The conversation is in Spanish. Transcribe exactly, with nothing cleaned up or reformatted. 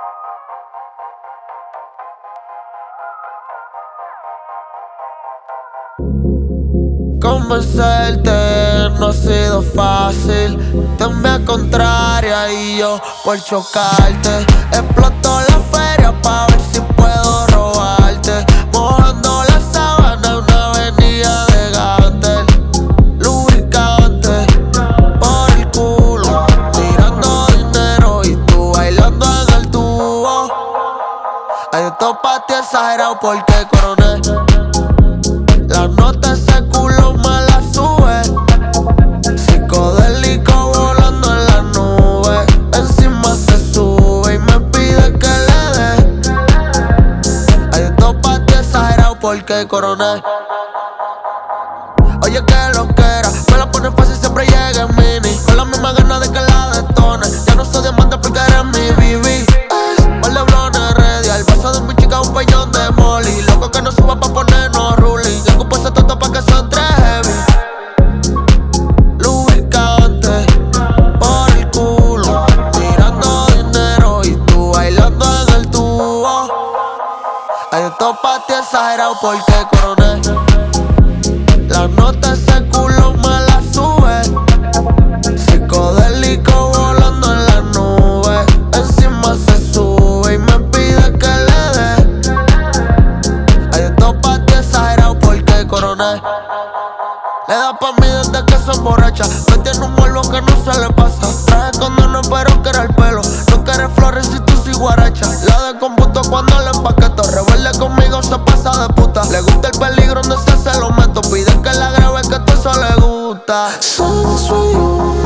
Convencerte no ha sido fácil. Te me contraria y yo por chocarte exploto la feria pa' ver si puedo robarte. Mojando la sábana en una avenida de Gantel. Lubricante por el culo, tirando dinero y tú bailando en el tubo. Hay esto pa' ti exagerado porque coroné. La nota ese culo me la sube. Psicodélico volando en la nube. Encima se sube y me pide que le dé. Hay esto pa' ti exagerado porque coroné. Oye que lo que era, me la pone fácil, siempre llega en mini. Con la misma ganas de que la detone. Ya no soy diamante porque eres mi B B. Par de blones ready, al paso de mi chica un peñón de molly. Loco que no suba pa' ponernos ruling. El cupo ese tonto pa' que se entre heavy. Lubricante por el culo, tirando dinero y tú bailando en el tubo. Hay esto pa' ti exagerado porque coroné. La nota ese culo me la sube. Psicodélico volando en la nube. Encima se sube y me pide que le dé. Hay esto pa' ti exagerado porque coroné. Le da pa' mí desde que se emborracha. Me tiene un morbo que no se le pasa. Traje condones pero que era el pelo. No quieres flores si tú sí guaracha. La de computo cuando le empaqueto. Rebelde conmigo se pasa de puta. Le gusta el peligro donde se se lo meto. Pide que la grabe que todo eso le gusta. Solo soy un